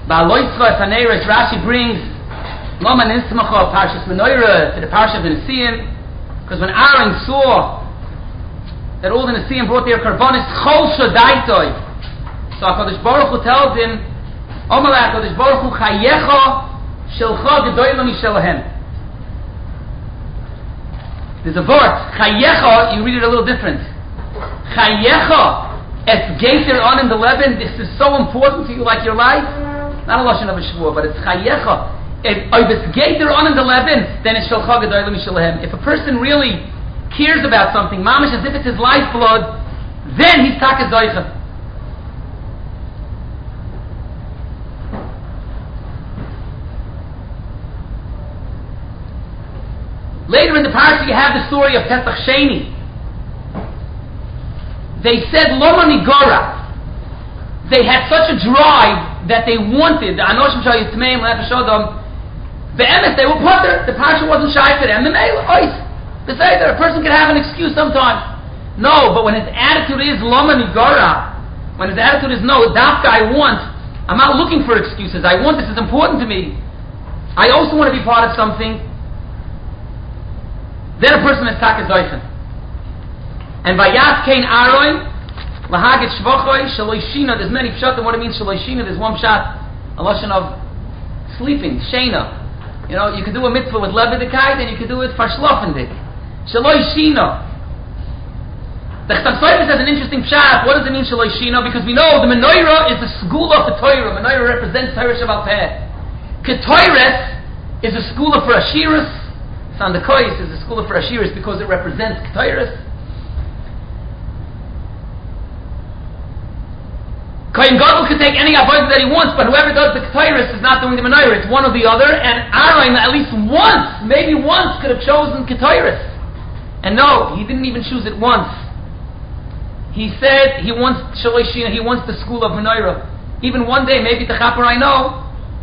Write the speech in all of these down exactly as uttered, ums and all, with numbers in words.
Ba'aloitzva Faneres, Rashi brings Loma Nismacha Parshas Menorah to the Parsha of the Nesiim, because when Aaron saw that all the Nesiim brought their karbonis Chol Shadaitoi, so HaKadosh Baruch Hu tells him, Omalei HaKadosh Baruch Hu Chayecha Shelcha Gedoyla Mishelahem. There's a word, Chayecha, you read it a little different. Chayecha Es Geiter on in the Leben, this is so important to you like your life. Not a Lashon of a Shvuah, but it's Chayecha. If it's Geiter on in the Leben, then it's Shelcha Gedoyla Mishelahem. If a person really cares about something, mamish as if it's his lifeblood, then he's Taka Zoicha. Later in the parsha you have the story of Pesach Sheni. They said Loma Nigora. They had such a drive that they wanted the Anoshim Shal Yitmeim Le'Efeshodom. The emes they were putter. The parsha wasn't shy for them. The male ois. They say that a person can have an excuse sometimes. No, but when his attitude is Loma Nigora, when his attitude is no, Dafka I want. I'm not looking for excuses. I want this is important to me. I also want to be part of something. Then a person is Taka Zoichen. And Vayas Kain Aroin, Lahagit Shvochoi, Shaloishina, there's many pshat, and what it means Shaloishina, there's one pshat, a lashon of sleeping, Shena. You know, you can do a mitzvah with Levidikai, then you can do it for Shlofendik. Shaloishina. The Chasam Sofer has an interesting pshat. What does it mean Shaloishina? Because we know the Menorah is the school of the Torah. Menorah represents Torah Shabbat Peh. Ketores is a school of Ashiras. Sandakoyis is a school of Ashiras because it represents Ketores. Kohen Gadol could take any avodah that he wants, but whoever does the Ketores is not doing the Menorah. It's one or the other. And Aaron, at least once, maybe once, could have chosen Ketores. And no, he didn't even choose it once. He said he wants Shaloshina, he wants the school of Menorah. Even one day, maybe the Chaper I know,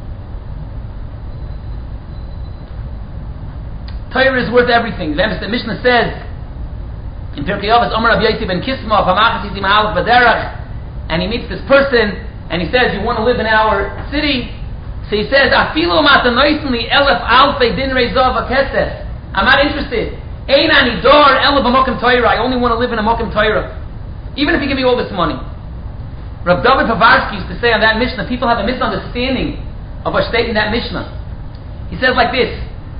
Torah is worth everything. The Mishnah says in Pirkei Avos, Omer Rabbi Yossi ben Kisma, Pamachas Yizim Ha'alach B'derach, and he meets this person, and he says, you want to live in our city? So he says, Afilu matanoisen li elef alfei dinrei zov hakesef. I'm not interested. Ein ani dor elef b'mokim Torah. I only want to live in a mokim Torah. Even if you give me all this money. Rav David Pavarsky used to say on that Mishnah, people have a misunderstanding of what's stated in that Mishnah. He says like this,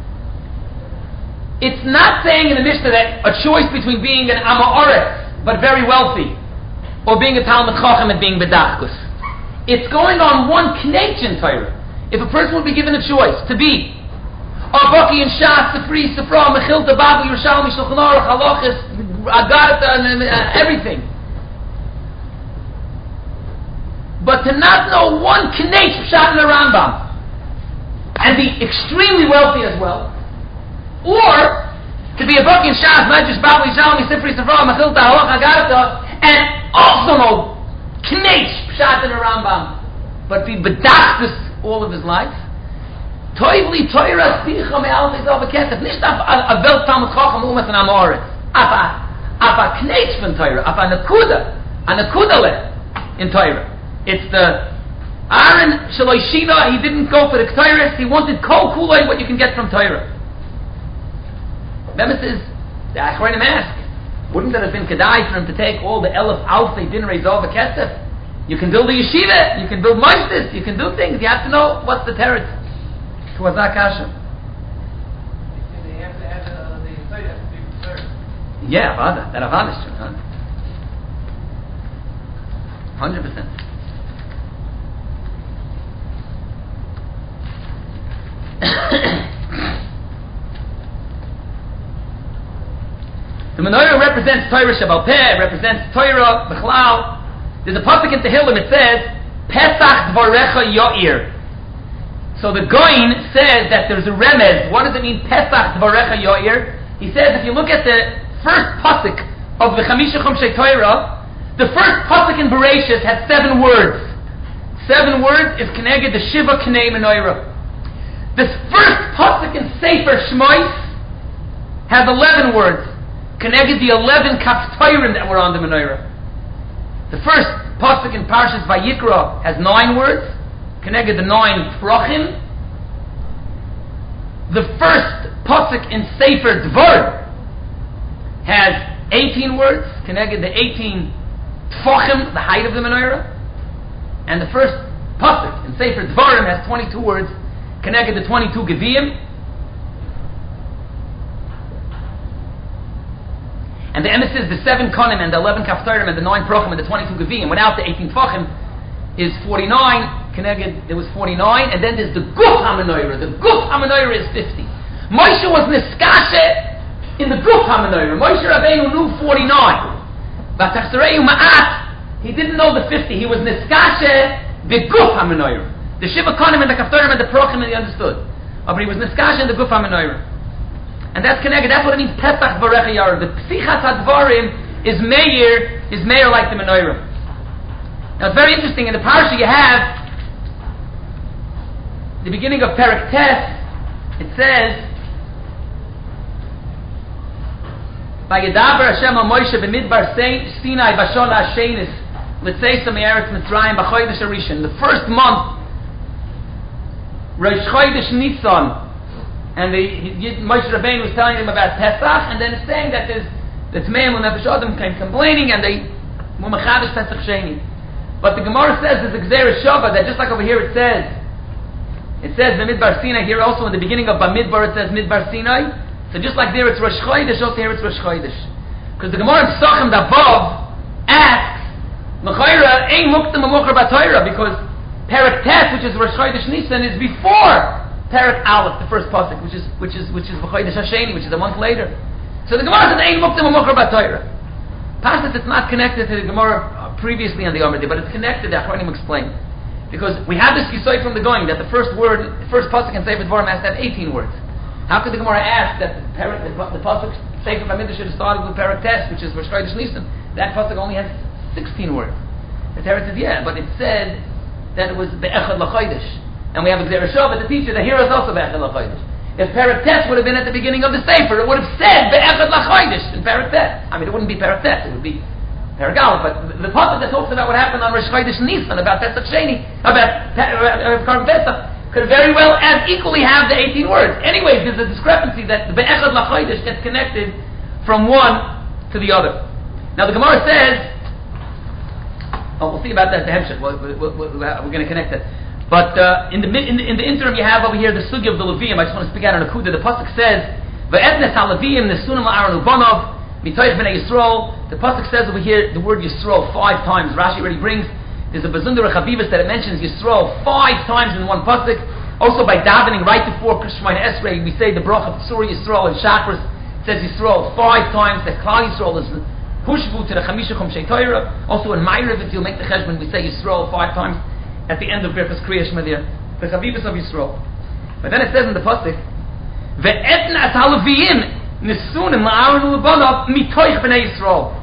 it's not saying in the Mishnah that a choice between being an Amoritz, but very wealthy, or being a Talmud Chacham and being Bedachkus. It's going on one Knechin Torah. If a person would be given a choice to be Arbaki and Shas, Sifri, Sifra, Mechilta, Babu, Yerushalmi, Shulchan Aruch, Halachis, Agartha, and uh, everything. But to not know one Knech Pshat in the Rambam, and be extremely wealthy as well, or to be a Baki and Shas, Medrash, Babu, Yerushalmi, Sifri, Sifra, Mechilta, Halach, Agartha, and also know Knech Pshat in the Rambam, but be Bedachtus all of his life. Toivli Torah Sicha Me'al V'Zav V'Kesef. Nicht auf a Welt Talmud Chacham Umas and Amoritz. Auf a auf a Knech von Torah. Auf a Nakuda. A Nakudale in Torah. It's the Aaron Shaloi Shina. He didn't go for the Ketores. He wanted Kol Kuloi, what you can get from Torah. Bemis is the Achronim ask, wouldn't it have been Kedai for him to take all the Elef Alfei Dinrei Zav V'Kesef? You can build a yeshiva, you can build moistus, you can do things. You have to know what's the territory. To Azak Hashem. They have to add uh, the site has to be preserved. Yeah, Avada. That Avada is true. Huh? one hundred percent. The menorah represents Torah Shabbat Peh, represents Torah, Bechlal. There's a pasuk in Tehillim, it says, Pesach Dvarecha Yo'ir. So the Goin says that there's a remez. What does it mean, Pesach Dvarecha Yo'ir? He says, if you look at the first pasuk of the Chamisha Chumshei Torah, the first pasuk in Bereshis has seven words. Seven words is Keneged the Shiva Knei Menorah. This first pasuk in Sefer Shmois has eleven words. Keneged the eleven Kaftoirim that were on the Menorah. The first pasuk in Parshas Vayikra has nine words. Keneged the nine Prochim. The first pasuk in Sefer Dvar has eighteen words. Keneged the eighteen Tfachim, the height of the menorah. And the first pasuk in Sefer Dvarim has twenty-two words. Keneged the twenty-two Gevim. And the emesis, the seven konim and the eleven kaftarim and the nine prochim and the twenty-two gevim, without the eighteen tfachim, is forty-nine. Keneged, there was forty-nine, and then there's the guf hamenoira. The guf hamenoira is fifty. Moshe was niskashe in the guf hamenoira. Moshe Rabbeinu knew forty-nine. But Tachsereu ma'at, he didn't know the fifty. He was niskashe the guf hamenoira. The shiva konim and the kaftarim and the prochim, and he understood. But he was niskashe in the guf hamenoira. And that's connected. That's what it means. Pesach Varecha Yar. The Psichas Hadvarim is Meir, is Meir like the menorah. Now it's very interesting. In the parasha you have the beginning of Perek Tes. It says, "Vayedaber Hashem al Moshe b'midbar Sinai b'shon ha'shenis l'tzeisa me'eretz Mitzrayim b'chodesh harishon." The first month, Rosh Chodesh Nisan. And the Moshe Rabbeinu was telling them about Pesach, and then it's saying that there's the Tmeim and Nefesh Adam came complaining, and they were Mechadish Pesach Sheni. But the Gemara says there's a Gzeira Shava that just like over here it says, it says B'midbar Sinai. Here also in the beginning of Bamidbar it says Midbar Sinai. So just like there it's Rosh Chodesh, also here it's Rosh Chodesh. Because the Gemara in Pesachim above asks, L'chayra Ein Muktam Amocher B'Torah, because Perek Tes, which is Rosh Chodesh Nisan, is before Perek Aleph, the first pasuk, which is which is which is B'chodesh Hasheni, which is a month later. So the Gemara says Ein Muktim U'Mocher B'Torah. Pashtus, it's not connected to the Gemara previously on the Amr, but it's connected. The Achronim explain, because we have this Yisoid from the going that the first word, the first pasuk in Sefer Dvarim has to have eighteen words. How could the Gemara ask that the, Perek, the, the pasuk Sefer Bamidrash should have started with Perek Tes, which is Rosh Chodesh Nisan? That pasuk only has sixteen words. The Torah says yeah, but it said that it was Be'echad L'Chodesh. And we have a Gzeira Shava, the teacher, that here is also Be'echad L'Chodesh. If Perek Tes would have been at the beginning of the Sefer, it would have said Be'echad L'Chodesh in Perek Tes. I mean, it wouldn't be Perek Tes, it would be Perek Aleph. But the, the pasuk that talks about what happened on Rosh Chodesh Nisan, about Pesach Sheni, about Karban Pesach, could very well and equally have the eighteen words. Anyways, there's a discrepancy that the Be'echad L'Chodesh gets connected from one to the other. Now the Gemara says, oh, we'll see about that, the Hemshech, we're, we're, we're, we're going to connect that. But uh, in, the, in, the, in the interim, you have over here the sugi of the Levim. I just want to speak out on a kuda. The pasuk says, "Ve'etnes haLevim nesunim la'Aaron ubanov mitoich b'nei Yisrael." The pasuk says over here the word Yisrael five times. Rashi already brings. There's a Bazundar Chavivas that it mentions Yisrael five times in one pasuk. Also by davening right before Shemona Esrei, we say the bracha of Tzur Yisrael and Shachris. It says Yisrael five times. That Klal Yisrael is hushvu to the Chamisha Chomshei Torah. Also in Ma'ariv, if you'll make the cheshbon, we say Yisrael five times at the end of Birchas Kriya Shema there, the Chavivus of Yisrael. But then it says in the pasuk, "Ve'etnas haLevim nesunim la'Aaron u'lebanov mitoich b'nei Yisrael."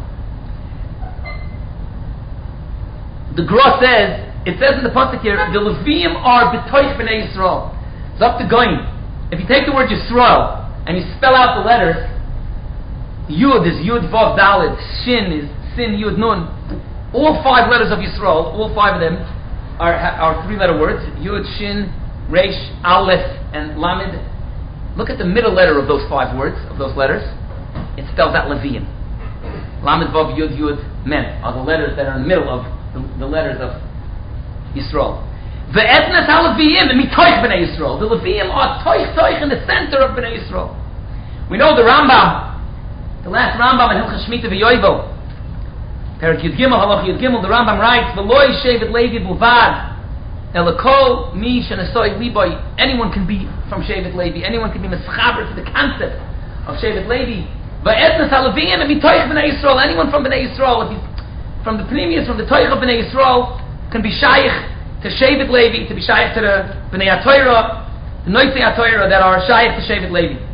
The Gra says, it says in the pasuk here, the Levim are b'toich b'nei Yisrael. It's up to going. If you take the word Yisrael and you spell out the letters, Yud is Yud Vav Daled, Shin is Sin Yud Nun. All five letters of Yisrael, all five of them, Are, are three-letter words: Yud, Shin, Resh, Aleph, and Lamed. Look at the middle letter of those five words, of those letters. It spells out Levim. Lamed, Vav, Yud, Yud, Mem are the letters that are in the middle of the, the letters of Yisrael. The Etnas HaLevim mitoich b'nei Yisrael. The Levim are toich toich in the center of b'nei Yisrael. We know the Rambam, the last Rambam in Hilchos Shemitah v'Yovel. Perek Yud Gimel, Halach Yud Gimel, the Rambam writes, "V'loi shevet Levi bulvad, elakol mi shenesoi liboy." Anyone can be from shevet Levi. Anyone can be mischaber to the concept of shevet Levi. V'etnas haLevim mitoich b'nei Yisrael. Anyone from b'nei Yisrael, if he's from the previous, from the toich of b'nei Yisrael, can be shaykh to shevet Levi, to be shaykh to the b'nei HaTorah, the noitei HaTorah that are shaykh to shevet Levi.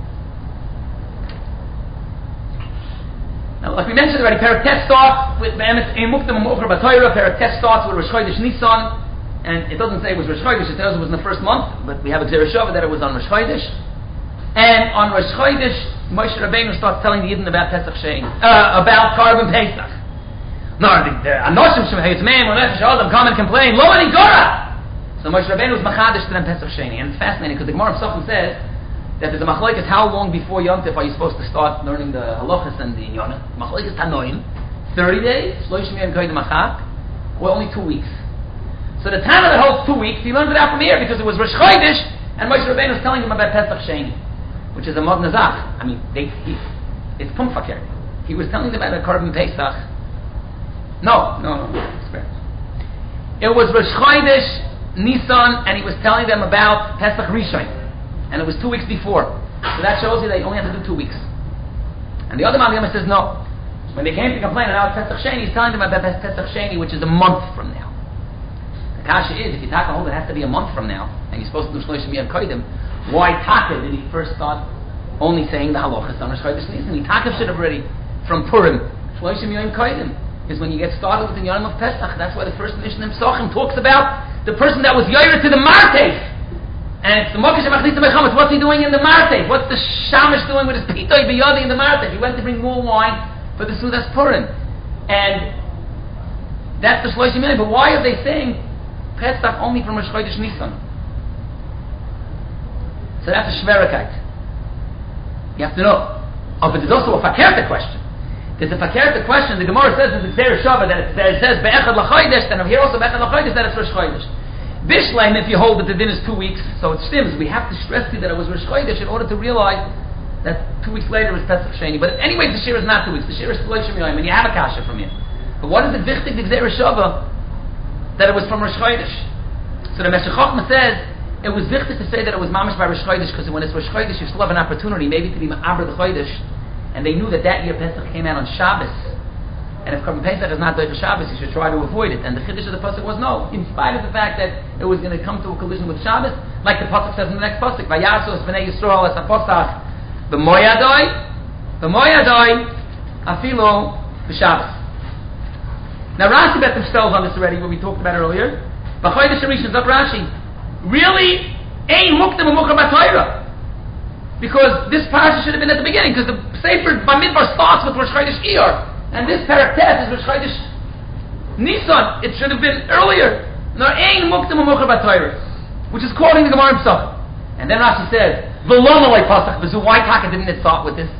Now, like we mentioned already, Perek Tes starts with Be'emes Ein Muktim U'Mocher B'Torah. Perek Tes starts with Rosh Chodesh Nisan, and it doesn't say it was Rosh Chodesh. It tells it was in the first month, but we have a Gzeira Shava that it was on Rosh Chodesh. And on Rosh Chodesh, Moshe Rabbeinu starts telling the Yidden about Pesach Shein, uh, about Karban Pesach. No, the Anoshim Shem Hayitz Meim U'Nefesh Adam come and complain. Lo Ani Gora. So Moshe Rabbeinu was machadish to them Pesach Sheni, and it's fascinating because the Gemara of Sofim says that there's a machlokes how long before Yom Tov are you supposed to start learning the halachas and the Yonah. Machlokes Tanoim, thirty days, Shloshim Yom Koydem Achak, or only two weeks. So the time that holds two weeks, he learned it out from here because it was Rosh Chodesh, and Moshe Rabbeinu was telling him about Pesach Sheni, which is a Mod Nazach. I mean, they, he, it's Pum Fakir. He was telling them about a Korban Pesach. No, no, no, no. It was Rosh Chodesh, Nisan, and he was telling them about Pesach Rishon, and it was two weeks before. So that shows you they only have to do two weeks. And the other Maliyama says no. When they came to complain about Pesach Sheni, he's telling them about Pesach Sheni, which is a month from now. The kasha is, if you taka hold, it has to be a month from now, and you're supposed to do Shloshim Yom Kodim. Why taka did he first start only saying the halachas on Rosh Chodesh Nisan? He taka should have already from Purim Shloshim Yom Kodim. Is when you get started with the Yom of Pesach. That's why the first mission in Psachim talks about the person that was Yair to the Martev. And it's the Mokesh HaMachlis HaMechamas. What's he doing in the Martev? What's the Shamish doing with his Pitoi B'yadi in the Martev? He went to bring more wine for the Sudas Purim. And that's the Shloshim Yom. But why are they saying Pesach only from Rosh Chodesh Nisan? So that's a Shverakite. You have to know. Oh, but there's also a Fakerta question. There's a Fakerta question. The Gemara says in the Gzeir Shava that it, that it says Be'echad L'Chodesh, and here also Be'echad L'Chodesh that it's Rosh Chodesh. Bishleim, if you hold that the din is two weeks, so it stems. We have to stress to you that it was Rosh Chodesh in order to realize that two weeks later is Pesach Sheni. But anyway, the Shir is not two weeks. The Shir is Shloshim Yom, and you have a kasha from here. But what is it wichtig, the Gzeir Shava, that it was from Rosh Chodesh? So the Meshech Chochmah says it was wichtig to say that it was Mamash by Rosh Chodesh, because when it's Rosh Chodesh, you still have an opportunity maybe to be Ma'aber the Chodesh. And they knew that that year Pesach came out on Shabbos, and if Korban Pesach is not Doich Shabbos, you should try to avoid it. And the Chiddush of the pasuk was no, in spite of the fact that it was going to come to a collision with Shabbos, like the pasuk says in the next pasuk, Vayasos Bnei Yisrael es Haposach b'Moyadoi, b'Moyadoi afilo b'Shabbos. Now Rashi bet themselves on this already, what we talked about earlier. B'Chodesh Rishon Zok Rashi, really ein muktam u'mukar b'Torah. Because this parasha should have been at the beginning, because the Sefer Bamidbar starts with Rosh Chodesh Iyar, and this parak Tes is Rosh Chodesh Nisan. It should have been earlier. Nor ein muktam u'mocher b'Torah, which is quoting the Gemara himself. And then Rashi says, "V'loma loy pasach b'zu." Why taka didn't it start with this?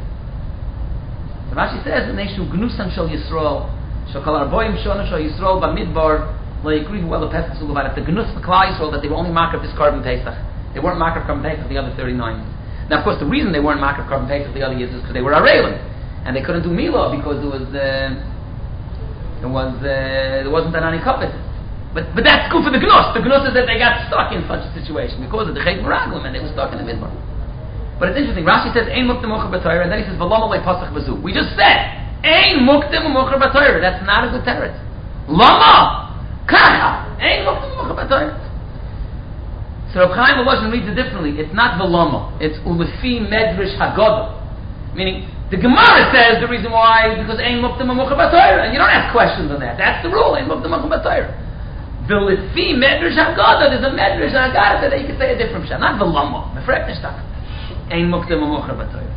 So Rashi says, "V'neishu gnusan shel Yisrael, shekol arboim shona shel Yisrael Bamidbar lo yikrivu el Pesach suluvat." The gnus for Klal Yisrael that they were only marked of this Korban Pesach. They weren't marked of Korban Pesach the other thirty-nine. Now, of course, the reason they weren't marked of Korban Pesach the other years is because they were Arelim, and they couldn't do Milah because there was uh, there was uh, there wasn't an Ani Kapit. But but that's good for the Gnus. The Gnus is that they got stuck in such a situation because of the Chet Meraglim, and they were stuck in the Midbar. But it's interesting. Rashi says Ein Muktim Mocher B'Torah, and then he says V'lama Lei Pasach B'Zu. We just said Ein Muktim Mocher B'Torah. That's not a good teretz. Lama Kacha Ein Muktim Mocher B'Torah. So Reb Chaim Volozhin reads it differently. It's not Velama. It's Ulefi Medrash Haggadah. Meaning, the Gemara says the reason why is because Ein Muktim Mocher B'Torah. And you don't ask questions on that. That's the rule. Ein Muktim Mocher B'Torah. Ulefi Medrash Haggadah. There's a Medrash Haggadah that you can say a different pshat. Not Velama. Mefrek Nishtach. Ein Muktim Mocher B'Torah.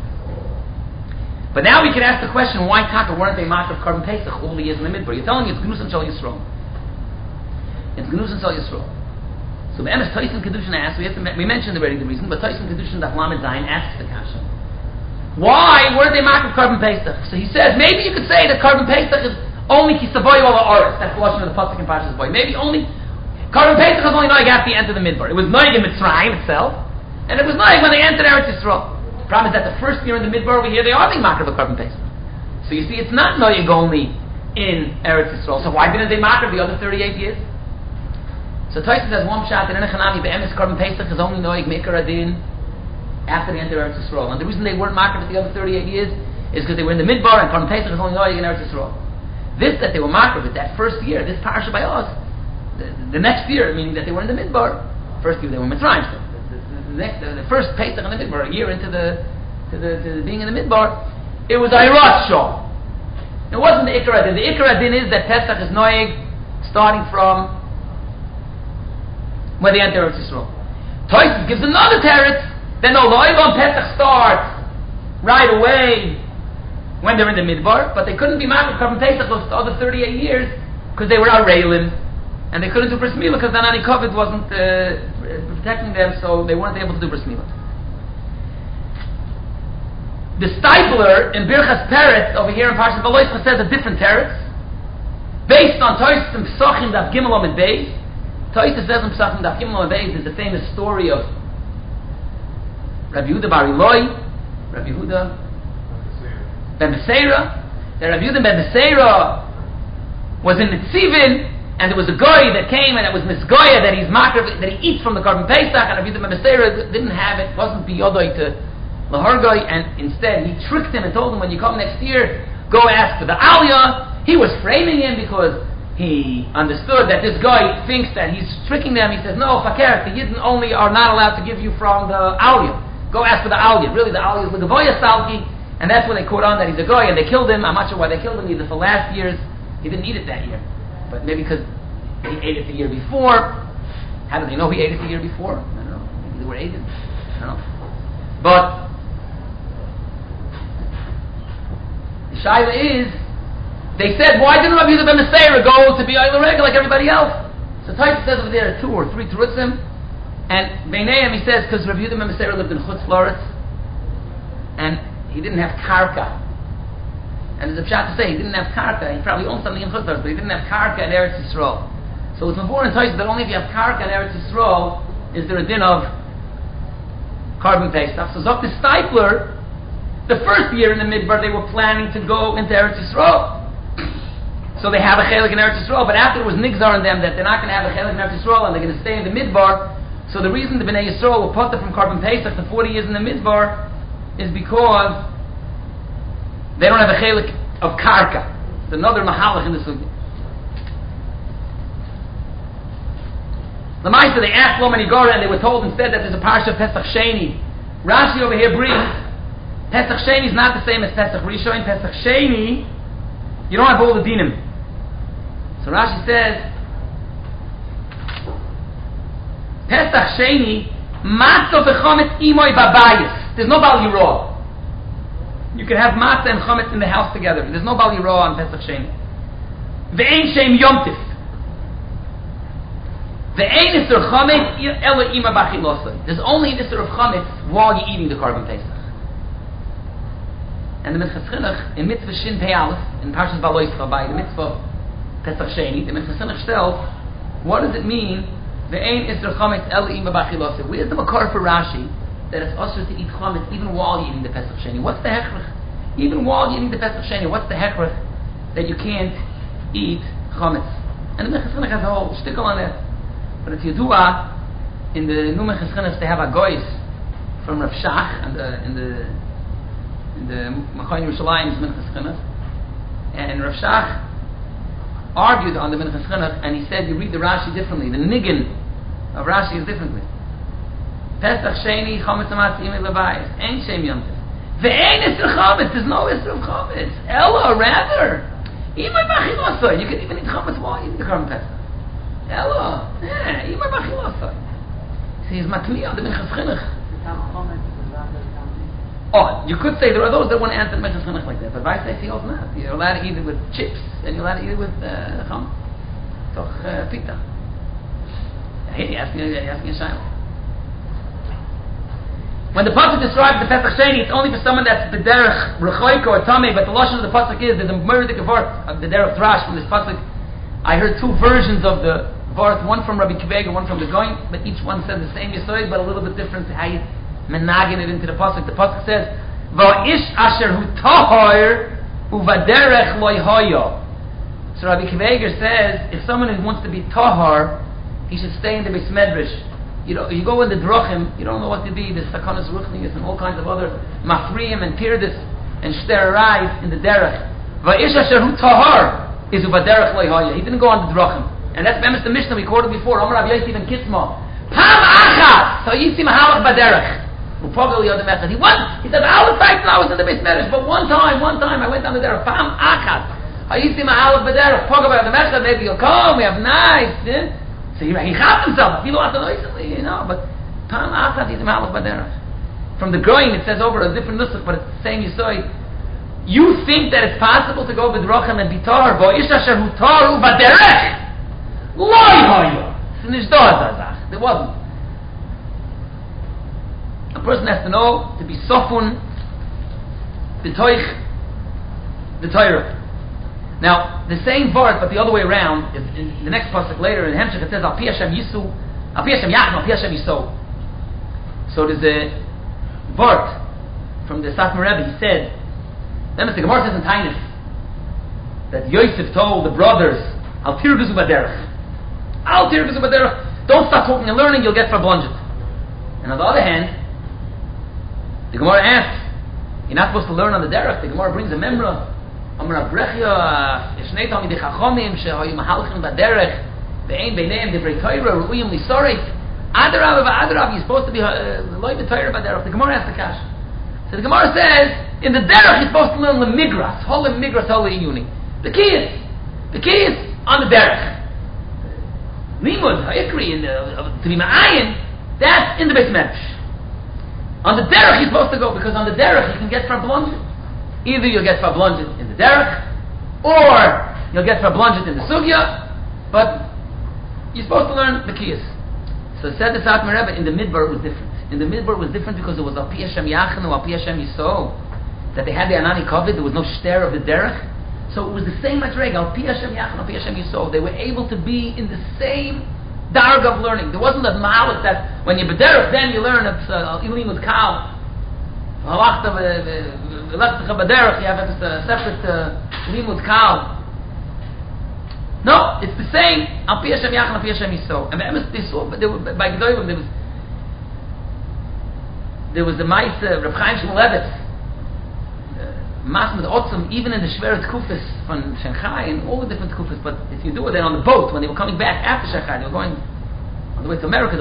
But now we can ask the question, why Taka weren't they marked of Korban Pesach all the years in the Midbar? You're telling me it's Gnus and Shal Yisrael. It's Gnus and Shal Yisrael. So the Emes Tyson Kedushin asks, we, have to, we mentioned already the reason, but Tyson Kedushin Daf Lamed Zayin asks the kasha, why were they marked of Korban Pesach? So he says, maybe you could say that Korban Pesach is only Kisavoy Ola Oris. That's the lashon of the pasuk in Parshas Boy. Maybe only Korban Pesach is only noig after you enter the Midbar. It was noig in Mitzrayim itself, and it was noig when they entered Eretz Yisrael. The problem is that the first year in the Midbar over here they are being marked of Korban Pesach. So you see, it's not noig only in Eretz Yisrael. So why didn't they mark of the other thirty-eight years? So Tosfos has one shot in Enechanami be'emes Korban Pesach is only noig Mikar Adin after they enter Eretz Yisrael. And the reason they weren't marked with the other thirty-eight years is because they were in the Midbar and Korban Pesach is only noig in Eretz Yisrael. This that they were marked with that first year, this parasha by us, the, the next year, meaning that they were in the Midbar. First year they were in Mitzrayim. So the, the, the, next, the, the first Pesach in the Midbar, a year into the to the, to the being in the Midbar, it was Ayrat Shah. It wasn't the Ikar Adin. The Ikar Adin is that Pesach is noig starting from when they enter Eretz Yisrael. Tosfos gives another teretz. Then no, the Olam Pesach starts right away when they're in the Midbar, but they couldn't be marked with Korban Pesach those other thirty-eight years because they were Arelim. and they couldn't do bris milah because the Anani Kovid wasn't uh, protecting them, so they weren't able to do bris milah. The Stipler in Birchas Peretz over here in Parshas Valoischa says a different teretz based on Tosfos and Pesachim Daf Gimel Amud Beis. Tosfos says in Pesachim Daf Gimel Amud Beis is the famous story of Rabbi Yehuda Bar Ilai, Rabbi Yehuda Ben Beseira. That Rabbi Yehuda Ben Beseira was in the Tzivin, and there was a goy that came, and it was Misgoya that he's makar, that he eats from the Korban Pesach, and Rabbi Yehuda Ben Beseira didn't have it, wasn't biyodoi to Lahargoy, and instead he tricked him and told him, when you come next year, go ask for the Aliyah. He was framing him because he understood that this guy thinks that he's tricking them. He says, no, fakir, the Yidden only are not allowed to give you from the Aliyah. Go ask for the Aliyah. Really, the Aliyah is the Gavoya Salki, and that's when they caught on that he's a guy, and they killed him. I'm not sure why they killed him, either for last year's, he didn't eat it that year, but maybe because he ate it the year before. How do they know he ate it the year before? I don't know. Maybe they were eating. I don't know. But the shaila is, they said, why didn't Rabbi Yehuda Ben Beseira go to be Oyel Regel like everybody else? So Tosfos says over there two or three terutzim, and Beinayim he says because Rabbi Yehuda Ben Beseira lived in Chutz La'aretz, and he didn't have karka. And there's a pshat to say he didn't have karka. He probably owned something in Chutz La'aretz, but he didn't have karka in Eretz Yisrael. So it's important in Tosfos that only if you have karka in Eretz Yisrael is there a din of Korban Pesach. So Zok the Stipler, the first year in the Midbar, they were planning to go into Eretz Yisrael. So they have a chelik in Eretz Yisrael, but after it was nigzar on them that they're not going to have a chelik in Eretz Yisrael and they're going to stay in the Midbar. So the reason the Bnei Yisrael were put from Korban Pesach to forty years in the Midbar is because they don't have a chelik of karka. It's another mahalach in the sugya. The Ma'aser, they asked Loman Igora and they were told instead that there's a parsha of Pesach Sheni. Rashi over here brings Pesach Sheni is not the same as Pesach Rishon. Pesach Sheni, you don't have all the dinim. So Rashi says, Pesach Sheni, matzah v'chometz imoy babayis. There's no bal yirah. You can have matzah and chometz in the house together. There's no bal yirah on Pesach Sheni. Ve'ein shem yomtiv. Ve'ein isur chometz ela ima b'achilosai. There's only an isur of chometz while you're eating the Korban Pesach. And the Minchas Chinuch in Mitzvah Shin Pei Aleph in Parshas Valoischa by the Mitzvah Pesach Sheni, the Minchas Chinuch tells, what does it mean? Ve'ein isur chometz el ima b'achilosai. Where's the makar for Rashi that it's usher to eat chometz even while you're eating the Pesach Sheni? What's the hechrich? Even while you're eating the Pesach Sheni, what's the hechrich that you can't eat chometz? And the Minchas Chinuch has a whole shtickle on that. But it's Yedua in the New Minchas Chinuch they have a goyis from Rav Shach and the in the in the Machayin Yerushalayim's Minchas Chinuch, and Rav Shach argued on the Minchas Chinuch, and he said you read the Rashi differently. The niggin of Rashi is differently. Pesach Sheni Chometz Amatz Imei Lebayis Ein Shem Yomtiv Ve'ein Isser Chometz. There's no Isser of Chometz. Ella, rather Imei Bachilosai. You can even eat Chometz while eating the Korban Pesach. Ella, yeah, Imei Bachilosai. See, he's matli on the Minchas Chinuch. Oh, you could say there are those that want to answer the Minchas Chinuch like that, but Vice A C O's not. You're allowed to eat it with chips, and you're allowed to eat it with chum, toch uh, pita. Hey, ask me, ask me a shayla. When the pasuk describes the Pesach Sheni, it's only for someone that's b'derech rechoyko or tamei. But the lashon of the pasuk is there's a murder vort of the derech drash from this pasuk. I heard two versions of the vort, one from Rabbi Kiveg and one from the Goin, but each one said the same yesod, but a little bit different how you menagin it into the pasuk. The pasuk says, "Va'ish asher hu tahor uvaderech loy hoyo." So Rabbi Kiveger says, if someone who wants to be tahor, he should stay in the Beis Medrash. You know, you go in the drachim, you don't know what to be. There's sakanas ruchnius and all kinds of other mafriim and pirdis and shterai in the derech. Va'ish asher hu tahor is uvaderech loy hoyo. He didn't go on the drachim, and that's Bemis the Mishnah we quoted before. Amar Rabbi Yosef ben Kisma, Pam achat, so yisim halach baderech. He went, he said, all the times I was in the Beis Medrash, but one time, one time I went down the derech, Pam achat. I used to see my halach b'derech, talk about the Meshach, maybe you'll come, we have nice, yeah? So he, he chapped himself, he lost it, you know, but Pam achat, he's halach b'derech. From the Goin, it says over a different nusach, but it's the same yisoy. You think that it's possible to go b'drachim and be tar, bo ish asher hu taru b'derech, Loi hoyo. There wasn't. A person has to know to be sofun, b'toich, the Torah. Now, the same word, but the other way around, is in the next pasuk later in Hemshech it says Al Pi Hashem Yisu, Al Pi Hashem Yachnu, Al Pi Hashem Yiso. So there's a word from the Satmar Rebbe. He said, remember the Gemara says in Tainus that Yosef told the brothers, Al Tirguzu Baderech, Al Tirguzu Baderech, don't stop talking and learning, you'll get verblunget. And on the other hand, the Gemara asks, you're not supposed to learn on the derech. The Gemara brings a memra. Amar Abrechia, Yeshnei Talmidei Chachomim shehayu mahalchim baderech ve'ein beineim divrei Torah ru'uyim lisorek. Adarav v'adarav, you're supposed to be loy b'Torah baderech. The Gemara asks the kash. So the Gemara says, in the derech you're supposed to learn the migras, hol migras, hol yuni. The key is, the key is on the derech. Limud ha'ikri, to be ma'ayin, that's in the Beis Medrash. On the derech you're supposed to go, because on the derech you can get verblunget. Either you'll get verblunget in the derech, or you'll get verblunget in the sugya, but you're supposed to learn the kiyas. So it said the Satmar Rebbe, in the midbar it was different. In the midbar it was different because it was Al Pi Hashem Yachnu, Al Pi Hashem Yiso, that they had the Anani Kovid, there was no shter of the derech. So it was the same madreg, Al Pi Hashem Yachnu, Al Pi Hashem Yiso. They were able to be in the same darg of learning. There wasn't a ma'alit that when you bederech, then you learn it's ilim with kal. Halachta v'lechtecha bederech, you have a separate ilim with kal. No, it's the same. Al Pi Hashem Yachnu, Al Pi Hashem Yiso. And they saw, by Gedolim, there was there was the mice, Reb Chaim Shmulevitz, Masmud Otzum, even in the Shveret Kufis from Shanghai and all the different Kufis, but if you do it then on the boat, when they were coming back after Shanghai, they were going on the way to America,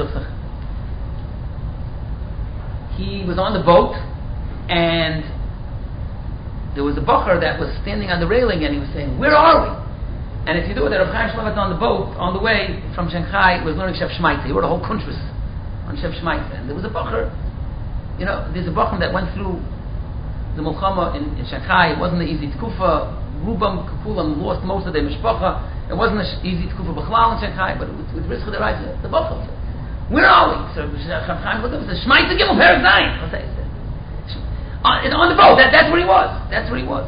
he was on the boat and there was a bacher that was standing on the railing and he was saying, where are we? And if you do it, Reb Chaim Shmulevitz on the boat, on the way from Shanghai, was learning Shef Shmaita. He wrote a whole kuntras on Shef Shmaita. And there was a bacher, you know, there's a bacher that went through the Mulchama in, in Shanghai. It wasn't an easy tkufa. Rubam Kukulam lost most of their mishpacha. It wasn't an easy tkufa b'chlal in Shanghai, but with, with Rizcha Deraisa, the Bachel said, where are we? So Chaim looked up and said, Shmaita Gimel Perek Zayin. What's that? On, on the boat. That, that's where he was. That's where he was.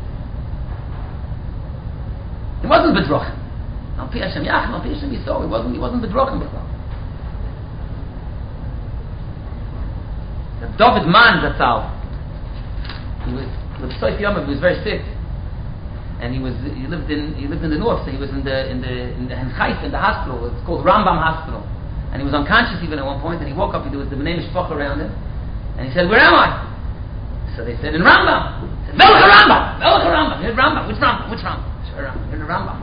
He wasn't bedrochen. Al Pi Hashem Yachnu, Al Pi Hashem Yiso. He wasn't. He wasn't bedrochen b'chlal. David Man Zatzal. He was with Soif Yomov. He was very sick, and he was he lived in he lived in the north. So he was in the in the in the in Haifa, in the hospital. It's called Rambam Hospital, and he was unconscious even at one point. And he woke up. There was the Bnei Mishpach around him, and he said, "Where am I?" So they said, "In Rambam." He said, "Melech Rambam, Melech Rambam, in Rambam. Which Rambam? Which Rambam? Sure, Rambam. In the Rambam."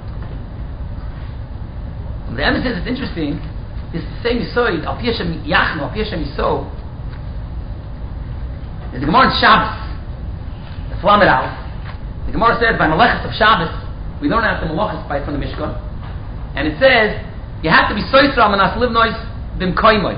And the Emes says it's interesting. It's the same Yisoid, Al Pi Hashem Yachnu, Al Pi Hashem Yiso. There's the Gemara in Shabbos. Flamet Aleph. The Gemara says by Malachas of Shabbos, we learn out the Malachas by from the Mishkan, and it says you have to be soisra manas livnois b'mkoimoy.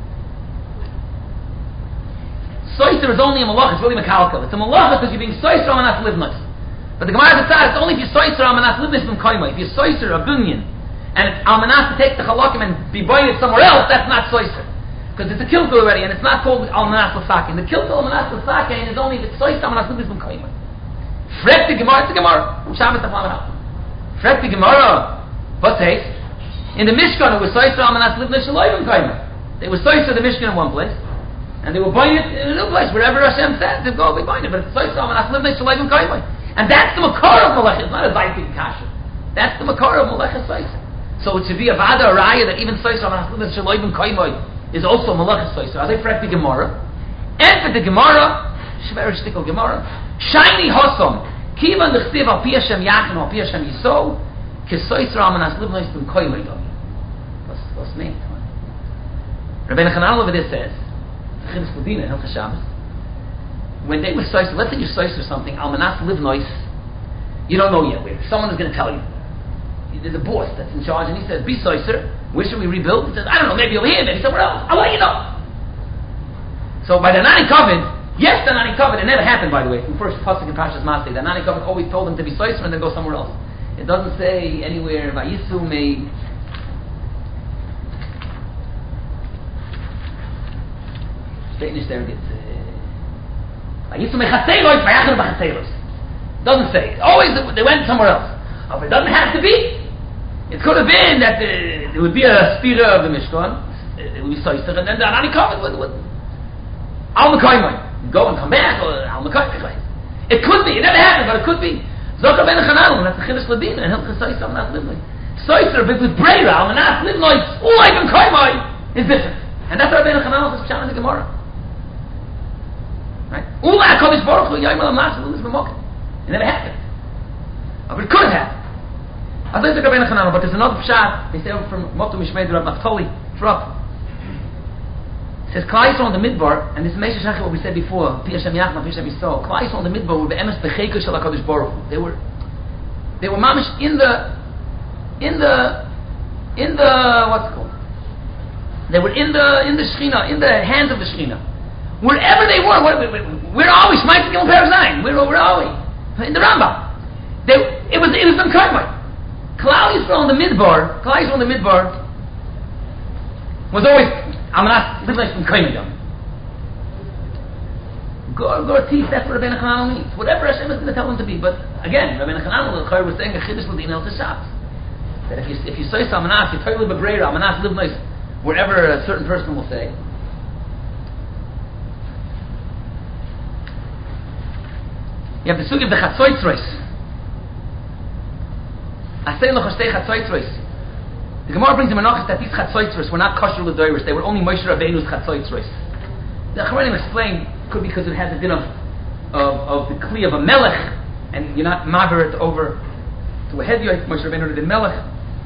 Soisra is only a Malachas, really Mekalkel. It's a Malachas because you're being soisra manas livnois. But the Gemara says it's only if you're soisra manas livnois b'mkoimoy. If you're soisra a bunyan and it's almanas to take the halakim and be buying it somewhere else, that's not soisra. Because it's a kilkel already, and it's not called Almanas L'Sakein. The kilkel Almanas L'Sakein is only the Tzois Almanas L'Sakein from Kaimah. Frek the Gemara, it's the Gemara. Shabbos Taflamet. Frek the Gemara. What says? In the Mishkan, it was Tzois Almanas L'Sakein Shaloi from Kaimah. They were Tzois the Mishkan in one place, and they were buying it in a new place. Wherever Hashem says, they go, they buying it. But it's Tzois Almanas L'Sakein Shaloi from Kaimah. And that's the Makar of Malach. It's not a Zaytik Kasha. That's the Makar of Malach Tzois. So it should be a Vada, a Raya, that even Tzois Almanas L'Sakein Shaloi from Kaimah is also Malachas Soiser. As I correct the Gemara, and for the Gemara, Shver Shtikol Gemara, Shiny Hosom, Kivan L'Chtiv Al Pi Hashem Yachnu Al Pi Hashem Yiso, Kesoiser Amanas Livnois B'm Koyimay Domi. What's what's meant? Rabbeinu Chananel over there says, Chidus Kodina, Hilchas Shabbos, when they were Soiser, let's say you Soiser something, Almanas Livnois, you don't know yet where. Someone is going to tell you. There's a boss that's in charge, and he says, "Be Soiser. Where should we rebuild?" He says, "I don't know, maybe over here, maybe somewhere else. I'll let you know." So by the Nani Kovid, yes, the Nani Kovid, it never happened, by the way, from first pasuk in Parshas Masei. The Nani Kovid always told them to be Soiser and then go somewhere else. It doesn't say anywhere Vayisu may. Spanish there gets Vayisu may Chaselos, Vayachnu b'Chaselos. Doesn't say. Always they went somewhere else. Oh, but it doesn't have to be. It could have been that uh, there would be a stira of the Mishkan. It would be Soiser, and then the Anani covered with with Al Mekaymoy. Go and come back, or Al Mekaymoy. It could be. It never happened, but it could be. Zokar ben Chananel, and that's the Chiddush Ladina, and Hilchas Soiser, Al Manas Livnoi. Soiser, but with Breira, Al Manas Livnoi, Ulay ben Kaymoy is different. And that's what Ben Chananel says in the Gemara. Right? Ulay HaKadosh Baruch Hu, Yoyim Al Manas Livnoi B'Mokim. It never happened. But it could have happened. I think it's Ben Chananel, but there's another pshat. They say from Motu Mishmei Rav Naftali, Trop. It says, Klai Yisrael on the Midbar, and this is Meisha Shachar, what we said before, Pi Hashem Yachma, Pi Hashem Yisrael. Klai Yisrael on the Midbar were be'emes b'cheika shel HaKadosh Baruch Hu. They were, they were mamish in the, in the, in the, what's it called? They were in the, in the Shechina, in the hands of the Shechina. Wherever they were, where, where, where are we? Shmai Tzigim Perek Zayin. Where, where are we? In the Rambam. They, it was, it was them Karmai. Klal Yisrael in the Midbar, Klal Yisrael in the Midbar was always Amanas Livnei from Kaimidam. Gor Gor Tif, that's what Rabbeinu Chananel means. Whatever Hashem is going to tell him to be. But again, Rabbeinu Chananel was saying a Chiddush L'Din El Teshatz. That if you if you say Amanas, you totally Bebreira, Amanas Livnei, wherever a certain person will say. You have the sugi of the Chatzoitzros. I say loch shtei Chatzoitzros. The Gemara brings in Menachos that these Chatzoitzros were not kosher l'doros. They were only Moshe Rabbeinu's Chatzoitzros. The Chachamim explain could be because it has a din of of, of the kli of a melech, and you're not maver it over to a hediyot. Moshe Rabbeinu did melech.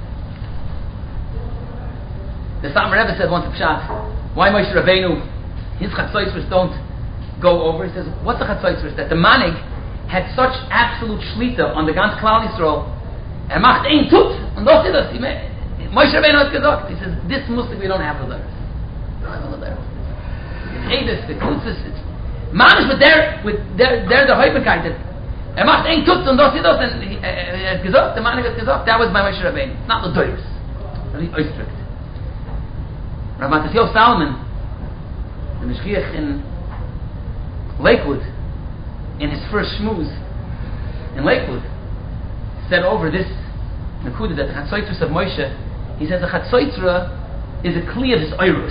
The Satmar Rebbe said once in Pshat, why Moshe Rabbeinu his Chatzoitzros don't go over? He says, what's the Chatzoitzros? That the manig had such absolute shlita on the ganz Klal Yisrael, and macht ein tut, and das ist das. Moshe Rabbeinu has gesagt, he says, this Muslim we don't have the letters. We don't have the letters. It's Edis, the Kutzis, it's Manish, but they're, with, they're, they're the Heubekite. Er macht ein tut, and das ist das, and he has gesagt, the Manig has gesagt, that was by Moshe Rabbeinu, not the Doris. That is Oystrikt. Rav Matisyahu Salomon, the Meshchiach in Lakewood, in his first shmooze in Lakewood, said over this Nakuda that the Chatzoitzros of Moshe, he says the Chatzoitzra is a kli of his oirus.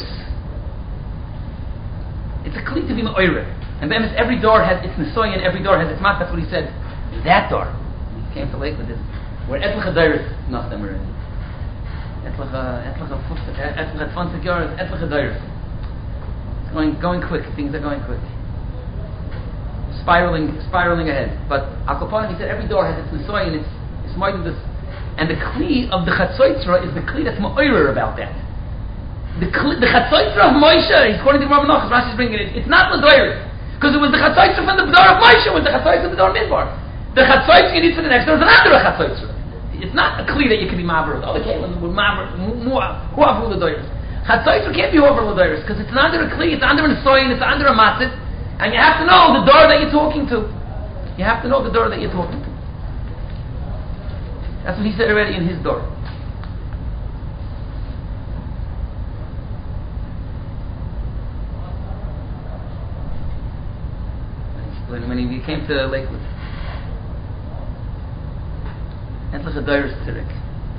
It's a kli to be me'oirah. And then every door has its nesoy and every door has its mat. That's what he said. That door, he came to Lakewood, where etlacha dairis not them already. Etlacha, etlacha, etlacha twenty yards, etlacha dairis. It's going, going quick. Things are going quick. Spiraling, spiraling ahead. But Akoponim, he said every door has its nesoy and its it's more than this. And the kli of the Chatzoitzra is the kli that's ma'orer about that. The kli, the Chatzoitzra of Moshe, according to Gemara Menachos, Rashi's bringing it, it's not l'doiris. Because it was the Chatzoitzra from the door of Moshe, it was the Chatzoitzra of the door of Midbar. The Chatzoitzra you need for the next door is another Chatzoitzra. It's not a kli that you can be maver with. Other kalim would maver, who have l'doiris. Chatzoitzra can't be over l'doiris, because it's under a kli, it's under a soyin, it's under a matzit, and you have to know the door that you're talking to. You have to know the door that you're talking to. That's what he said already in his door. When, when he came to Lakewood. That's like a Dairis Tirik.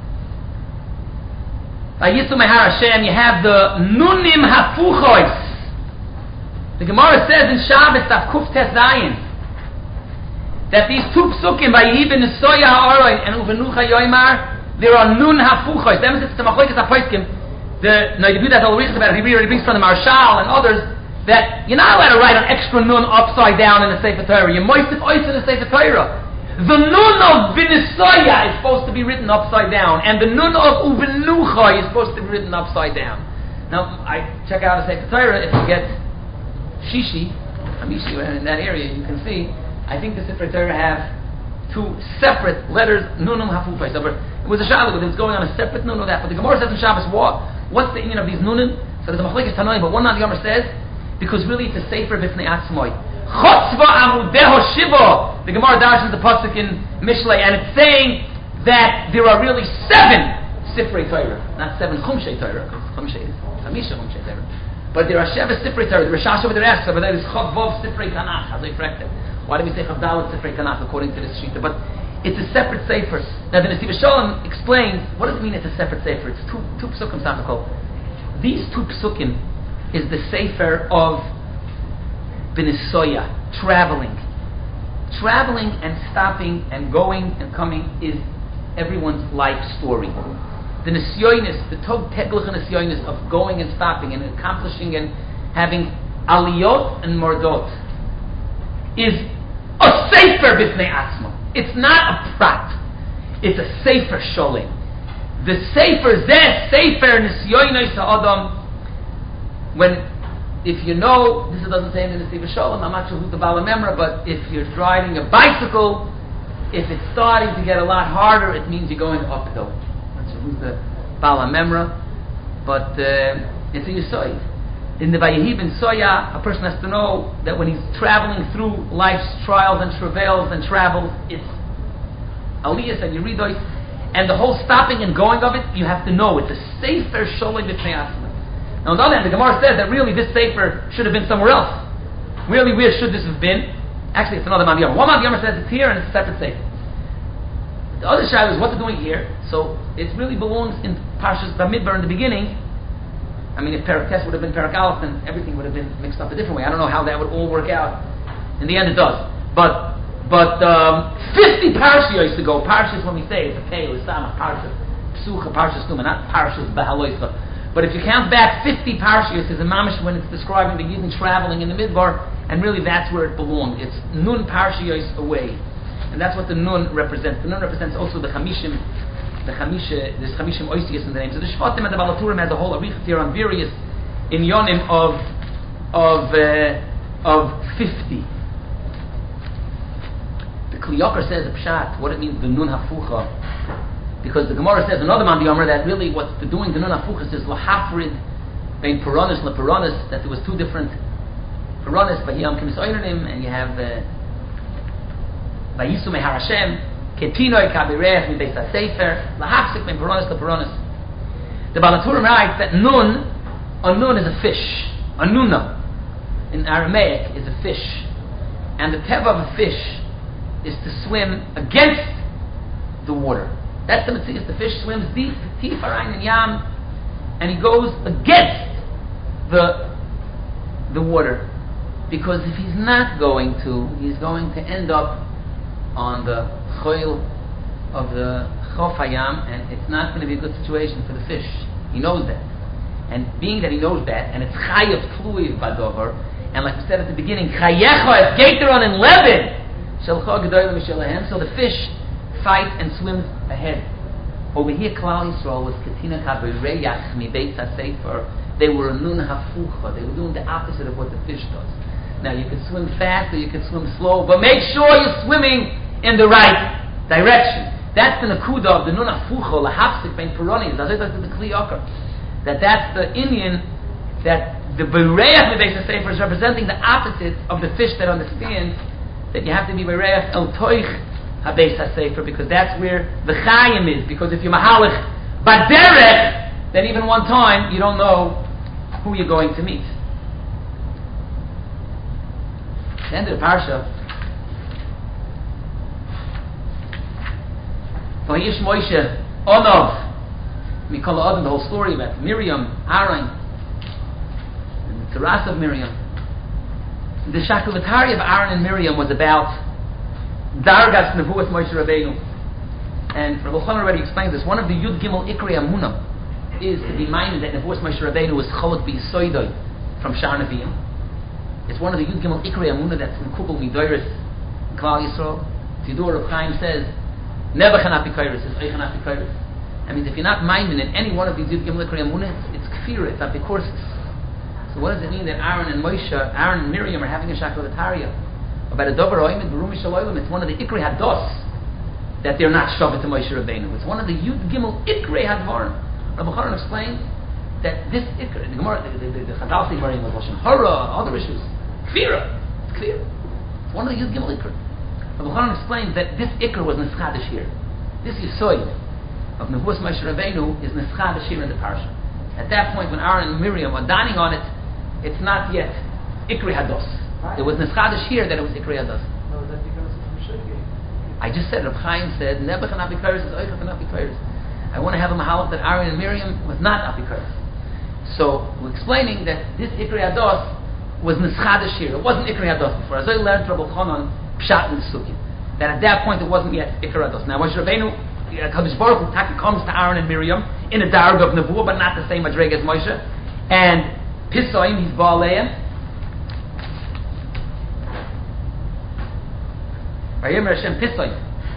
By Yitzum Mehar Hashem, you have the Nunim Hafuchois. The Gemara says in Shabbos, Taf Kuf Tes Zayin, that these two psukim, Vayihi ben Nesoya Ha'oroi and Uvenucha Yoimar, there are nun hafuchos. Them is the Machlokes HaPoskim. The no, you do that all the reasons about it. He really brings from the Marshal and others that you're not allowed to write an extra nun upside down in the Sefer Torah. You moistif ois in the Sefer Torah. The nun of ben Nesoya is supposed to be written upside down, and the nun of Uvenucha is supposed to be written upside down. Now, I check out a Sefer Torah. If you get Shishi, Amishi in that area, you can see. I think the Sefer Torah have two separate letters, nunum hafufay. So it was a Shabbos, it was going on a separate nun of that. But the Gemara says in Shabbos, what? What's the union of these nunim? So there's a machlekes tanoim, but one of the Gemara says, because really it's a sefer b'fnei atzmoi. Chotzva amudeho shiva. The Gemara dashes the pasuk in Mishlei, and it's saying that there are really seven Sifrei Torah, not seven Chumshei Torah, because Chumshei is Chamisha Chumshei Torah. But there are seven Sifrei Torah. The Rosh over there asks, but there is Chav Vov Sifrei Tanakh, as I corrected. Why do we say Chav Dalet Sifrei Tanakh according to this Shita? But it's a separate sefer. Now the Nesiv Shalom explains, what does it mean it's a separate sefer? It's two, two psukim Safakol. These two psukim is the sefer of Benisoya, traveling. Traveling and stopping and going and coming is everyone's life story. The Nisyonis, the Tog Teglich and Nisyonis of going and stopping and accomplishing and having aliyot and mordot is a sefer b'fnei atzmo. It's not a prat. It's a sefer sholim. The sefer zeh sefer Nisyonis ha'adam. When, if you know, this doesn't say in the Nesiv Shalom, I'm not sure who's the Bala Memra, but if you're driving a bicycle, if it's starting to get a lot harder, it means you're going uphill. That's who's the Bala Memra, but uh, it's a Yisoid. In the Vayehi ben Soya, a person has to know that when he's traveling through life's trials and travails and travels, it's Aliyas and Yeridois, and the whole stopping and going of it, you have to know it's a Sefer Sholem B'Pnei Atzma. Now, on the other hand, the Gemara says that really this Sefer should have been somewhere else. Really, where should this have been? Actually, it's another Mandi Yomer. One Mandi Yomer says it's here and it's a separate sefer. The other shayla is what's it doing here? So it really belongs in Parshas Bamidbar in the beginning. I mean, if Perak Tes would have been Perak Aleph, then everything would have been mixed up a different way. I don't know how that would all work out. In the end, it does. But but um, fifty parshas to go. Parshas, when we say it's a pei, it's not a parsha, psucha, parshas numa, not parshas behaloisa. But if you count back fifty parshas, is a mamish when it's describing the Yidden traveling in the Midbar. And really, that's where it belonged. It's nun parshiyos away, and that's what the nun represents. The nun represents also the chamishim, the chamisha. There's chamishim oisius in the name. So the shvatim and the balaturim has a whole arichat here on various inyonim of of uh, of fifty. The Kli Yakar says a pshat what it means the nun hafucha, because the Gemara says another man the Yomer that really what's the doing the nun hafucha is lahafrid bein puranis lepuranis, that there was two different. Puranis, Vayiyam Kimis Oynanim, and you have Vayisu Mehar Hashem, Ketinoi Kabirech Mibeis HaSefer, Lahapsik Ben Puranis LePuranis. The Balaturim writes that Nun, a Nun is a fish, a Nuna, in Aramaic is a fish, and the teva of a fish is to swim against the water. That's the Metzias. The fish swims deep, Tif Arayin and Yam, and he goes against the the water. Because if he's not going to, he's going to end up on the choil of the Chof Hayam, and it's not going to be a good situation for the fish. He knows that. And being that he knows that, and it's Chayav Tluiv Badover, and like we said at the beginning, Chayecha es Gateron and Levin, Shelcha Gedoyim Mishalahem, so the fish fights and swims ahead. Over here, Klal Yisrael was Katina Kabireyach Mi Beis HaSefer. They were a Nun Hafucha. They were doing the opposite of what the fish does. Now you can swim fast or you can swim slow, but make sure you're swimming in the right direction. That's the Nakuda of the Nun Hafucha, Lahapsik Ben Purani, that's the Kli Yakar. That that's the Indian, that the Bereach Mebeis HaSefer is representing the opposite of the fish that understands that you have to be Bereach El Toich HaBeis HaSefer, because that's where the Chayim is. Because if you're Mahalach Baderech, then even one time you don't know who you're going to meet. The end of the parsha. Vayish Moshe Onov Mikol Adam, the whole story about Miriam, Aaron, and the Taras of Miriam. The Shakulatari of Aaron and Miriam was about Dargas Nevuas Moshe Rabbeinu, and Rabbi Chanan already explained this. One of the Yud Gimel Ikrei Amunah is to be minded that Nevuas Moshe Rabbeinu was Cholot B'Yisoidoi from Shar Nevi'im. It's one of the Yud Gimel Ikrei Amunah that's in Kubal Midoris in Klal Yisrael. Tidur Rav Chaim says, Never Chanat B'Kairis, it's Oich Chanat B'Kairis. That means if you're not minded in any one of these Yud Gimel Ikrei Amunah, it's, it's Kfir, it's Apikorsis. So what does it mean that Aaron and Moshe, Aaron and Miriam are having a Shakulatariya? About a Dover Oimid Barumi Shaloyim, it's one of the Ikrei Hados that they're not Shavit to Moshe Rabbeinu. It's one of the Yud Gimel Ikrei Hadvarim. Rabbi Chanan explains that this Ikrei, the Gemara, the, the, the, the Chazal say Marim Lashon Hara, other issues, Kfira, it's Kfira. It's one of the Yud Gimel Ikrei. Rabbi Chanan explains that this Ikrei was Neschadish here. this Yisoid of Nevuas Moshe Rabbeinu is Neschad Ashir in the Parsha. At that point, when Aaron and Miriam are dining on it, it's not yet Ikri Hados. It was Neschad Ashir that it was Ikri Hados. No, is that because it's Meshiki? I just said, Reb Chaim said, Nebuch and Apikoros is Oichat and Apikoros. I want to have a mahalach that Aaron and Miriam was not Apikoros. So, we're explaining that this Ikri Hados was Neschad Ashir. It wasn't Ikri Hados before. As I learned Rabbi Chanan Pshat in the Sukkah. That at that point it wasn't yet Ikri Hados. Now, Moshe Rabbeinu, Kadosh Baruch Hu comes to Aaron and Miriam in a darg of Nevuah, but not the same madreg as Moshe. And Pisoim, he's Baaleim. Vayomer Hashem Pisoim.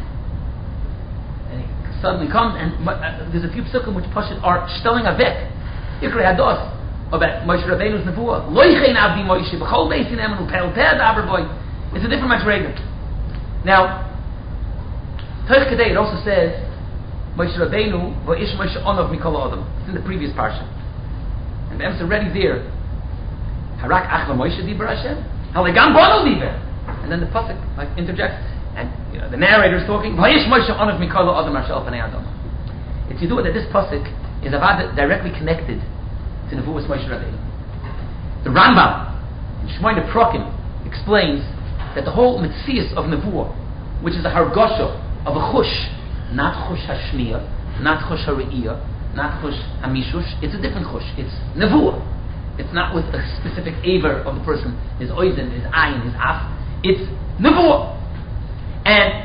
And he suddenly comes, and uh, there's a few psukim which push it are Shtelling Avek, Ikri Hados, about Moshe Rabbeinu's Nevuah. Loichein Avdi Moshe, B'chol Beisin Emenu, Pel Ted Averboy. It's a different madreg. Now, Toich Kedei, it also says, Moshe Rabbeinu, Va'ish Moshe Onov Mikol Adam. It's in the previous parsha. And the Emes already there. Harak Achva Moshe Diber Hashem. Halegam Bono Diber. And then the Pasuk like, interjects, and you know, the narrator is talking, Va'ish Moshe Onov Mikol Adam Hashal Panei Adam. It's Yidua that this Pasuk is avad directly connected to Nevuas Moshe Rabbeinu. The Rambam, in Shmoyne Prokim, explains that the whole Metzias of Nevuah, which is a Hargosha of a Chush, not Chush Hashmiya, not Chush Hari'iyah, not Chush Hamishush, it's a different Chush. It's Nevuah. It's not with a specific aver of the person, his oizen, his ayin, his af. It's Nevuah. And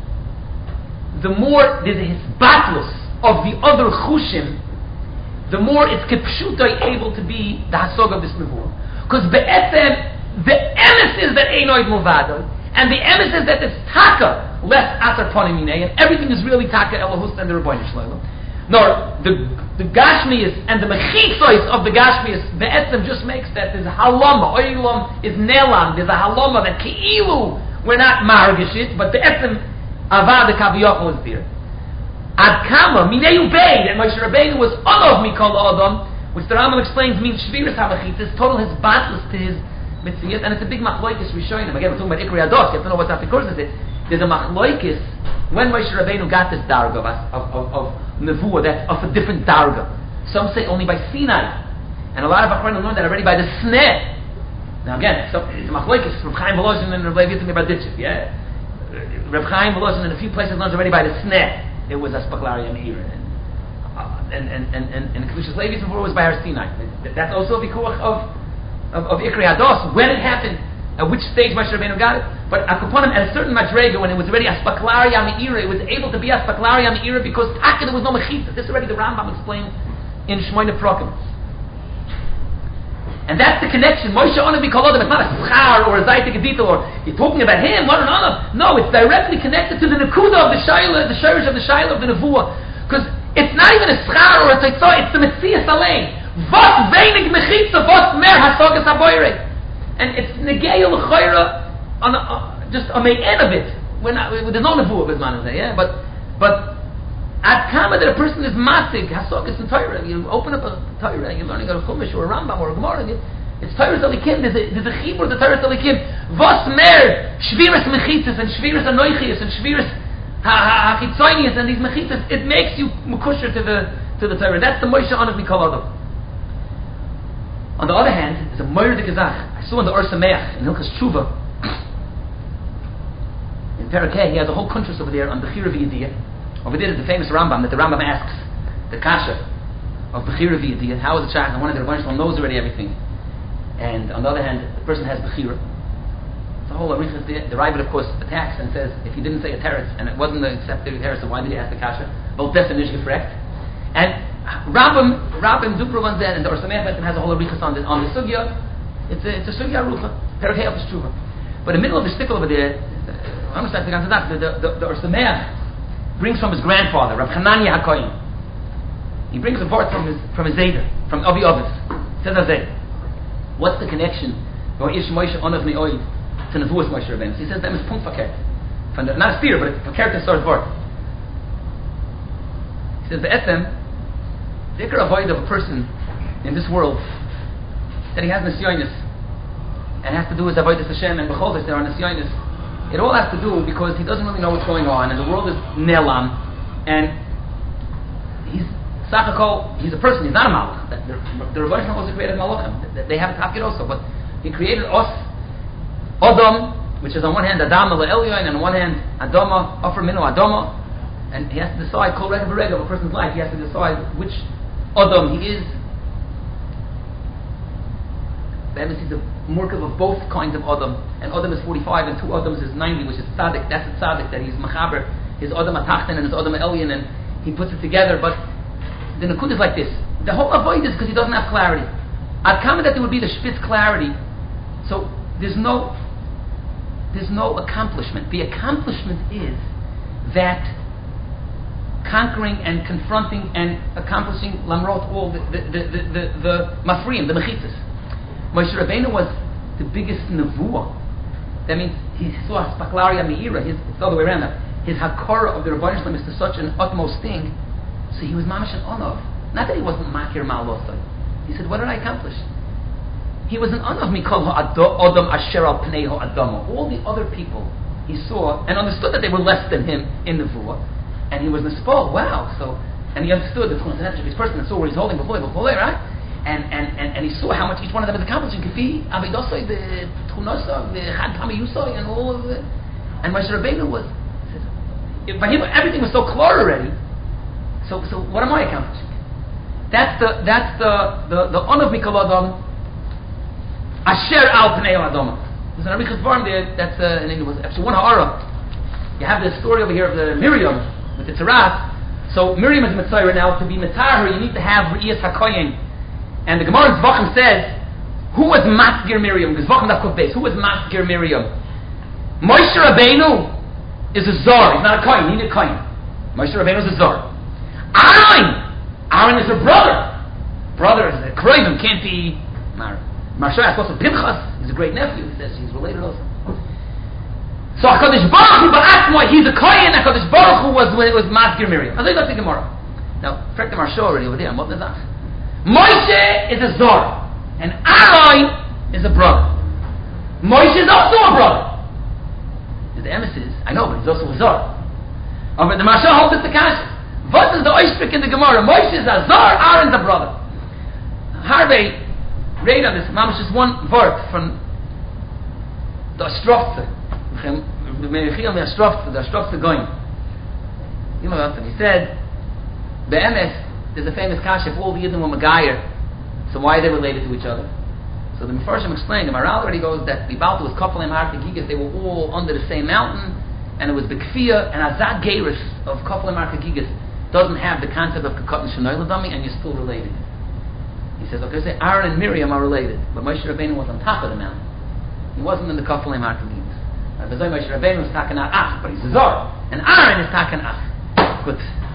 the more there's a hisbatlus of the other Chushim, the more it's Kepshutai able to be the Hasog of this Nevuah. Because Be'etem, the emes is that Einoid Movado, and the emes is that it's Taka, less Asar Ponimine, and everything is really Taka Elohus and the Rabbeinu Shlomo. Nor the the Gashmias and the Mechitzois of the Gashmias, Be'etzem just makes that there's a Halama, Oilam is Nelam, there's a Halama that Ki'ilu, we're not Margishit, but Be'etzem Avad Kaviyachol is there. Ad Kama, Mineu Bey, that Moshe Rabbeinu was Onov Mikol Adam, which the Rambam explains means Shviras HaMechitzis, total his battles to his Mitzviyat, and it's a big machloikis Rishonim. Again, we're talking about Ikri Hados, you have to know what Apikoros is. There's a machloikis when Moshe Rabbeinu got this darga of, of, of Nevuah, that's of a different darga. Some say only by Sinai, and a lot of Achronim learned that already by the Sneh. Now again, so, it's a machloikis, Reb Chaim Volozhin and Reb Levi Yitzchak Berditchev, yeah? Reb Chaim Volozhin in a few places learns already by the Sneh. It was Aspaklaria Meir, and uh, and and and and, and Kedushas Levi before was by Har Sinai. That's also a vikuach of of, of Ikri Hados, when it happened, at which stage Moshe Rabbeinu got it. But Akuponim, at a certain madrega, when it was already Aspaklaria Meira, it was able to be Aspaklaria Meira because Taka there was no Mechitza. This already the Rambam explained in Shmoyne Prokim. And that's the connection. Moshe Ono Mikol Adam. It's not a schar or a zaytik detail or you're talking about him. What an honor. No, it's directly connected to the nekuda of the shayla, the shirish of the shayla of the nevuah. Because it's not even a schar or a tzaitzah. It's the metzias alein. Vos veinig mechitza, vos mer hasogas haboyre. And it's negei l'chayra on a, uh, just a me'en of it. We're not. We, there's no nevuah with man yeah. But but at kama that a person is matig hasogas and Torah. You open up a Torah, you're learning a chumash or a Rambam or a Gemara. It's Torah Zalikim. There's a there's a chibur the Torah Zalikim. Vos mer shviras mechitzas and shviras anoichias and shviras hachitzoinias and these mechitzas. It makes you mukusher to the to the Torah. That's the Moshe Ono Mikol Adam. On the other hand, there's a Moir de Gezach. I saw in the Or Sameach in Hilchas Tshuva in Parakeh. He has a whole kuntrus over there on Bechira V'Yediyah. Over there is the famous Rambam that the Rambam asks the kasha of Bechira V'Yediyah. How is a child? And one of the Rebbeinu Shalom knows already everything. And on the other hand, the person has Bechira. The whole Arichas there. The Ravid, of course, attacks and says, if he didn't say a teretz and it wasn't the accepted teretz, so why did he ask the kasha? Well, that's an issue correct. And Rambam, Rambam Dupro on that, and the Or Sameach has a whole Arichas on the on the sugya. It's a it's a sugya rucha. Parakeh of Tshuva. But in the middle of the stickle over there, I understand the the the, the Or Sameach brings from his grandfather, Rav Hanania HaKoyin. He brings a part from his from his Zayder, from Avi Ovis. Says Azay, what's the connection from Ish Moshe Onav Ne'oid to Nevuas Moshe Rabbeinu? He says that is punkt fakert. From the, not a spear, but it's fakert to start word. He says the etem, the ikar avoid of a person in this world that he has nisyonis and has to do his avodas Hashem and bechol there are nisyonis. It all has to do because he doesn't really know what's going on, and the world is nelam, and he's Sachako, he's a person, he's not a Malach. The, the, the Rebbe also created Malachim. They, they have a tafkid also, but he created us, Adam, which is on one hand Adam Elyon, and on one hand Adama, Offer Minu Adama, and he has to decide, Kol Rega V'Rega of a person's life, he has to decide which Adam he is. The embassy is a murkav of both kinds of Adam, and Adam is forty-five, and two Adams is ninety, which is tzaddik. That's a tzaddik that he's machaber, his Adam Atachton and his Adam Elyon, and he puts it together. But the Nakud is like this: the whole avoid is because he doesn't have clarity. I'd comment that there would be the spitz clarity, so there's no, there's no accomplishment. The accomplishment is that conquering and confronting and accomplishing lamrot all the the the the, the, the mafriim, the mechitzas. Moshe Rabbeinu was the biggest nevuah. That means he saw spaklaria meira. His it's the other way around now. His hakara of the Rebbeinu Shalom is to such an utmost thing. So he was mamash an onav. Not that he wasn't makir ma'alosai. He said, "What did I accomplish?" He was an onav mikol ha'adam asher al pnei ha'adamo. All the other people he saw and understood that they were less than him in nevuah. And he was nispol. Wow. So, and he understood the tchunas of this person and saw where he's holding before, before, right? And, and and and he saw how much each one of them is accomplishing. Kafi avidosoi, the tchunosoi, the chad pamayusoi, and all of it. And Moshe Rabbeinu was, but him, everything was so clear already. So, so what am I accomplishing? That's the that's the the the onav mikol adam asher al pnei adama. There's an Arichas Dvarim there. That's uh, in English. Actually, one ha'ara. You have this story over here of the Miriam with the Taras. So Miriam is Mitzayra. Now, to be Mitzayra, you need to have Re'iyas HaKoyin. And the Gemara in Zvachim says, who was Matgir Miriam? Zvachim Daf Kuf Beis. Who was Matgir Miriam? Moshe Rabbeinu is a Zor. He's not a Koyin. He needed a Koyin. Moshe Rabbeinu is a Zor. Aaron! Aaron is a brother. Brother is a Kroivim. Can't be Marsha. That's also Pinchas. He's a great nephew. He says he's related also. So HaKadosh Baruch Hu Ba'atzmo, he's a Kohen. HaKadosh Baruch Hu was was Matgir Miriam. I'll tell you about the Gemara. Now, correct the Marsha already over there. I'm opening that. Moshe is a Zor, and Aaron is a brother. Moshe is also a brother. His emissaries, I know, but he's also a Zor. Oh, but the Marsha holds it to Kasha. What is the Oishpik in the Gemara? Moshe is a Zor, Aaron's a brother. Harvey, read on this. Mamash is one word from the Astrofte. The Astrofte going. You know what he said? The M S, there's a famous kasha, if all the Yidden were Magayer, so why are they related to each other? So the Mefarshim explained, the Maral already goes that the Baltu was Kofalim Harti Gigas, they were all under the same mountain, and it was Bekfia, and Azad Geiris of Kofalim Harti Gigas doesn't have the concept of Kakot and Shenoy Ladami, and you're still related. He says, okay, say Aaron and Miriam are related, but Moshe Rabbeinu was on top of the mountain. He wasn't in the Kofalim Harti Gigas. Moshe Rabbeinu was Takan Ach, but he's a Zor, and Aaron is Takan Ach. Good.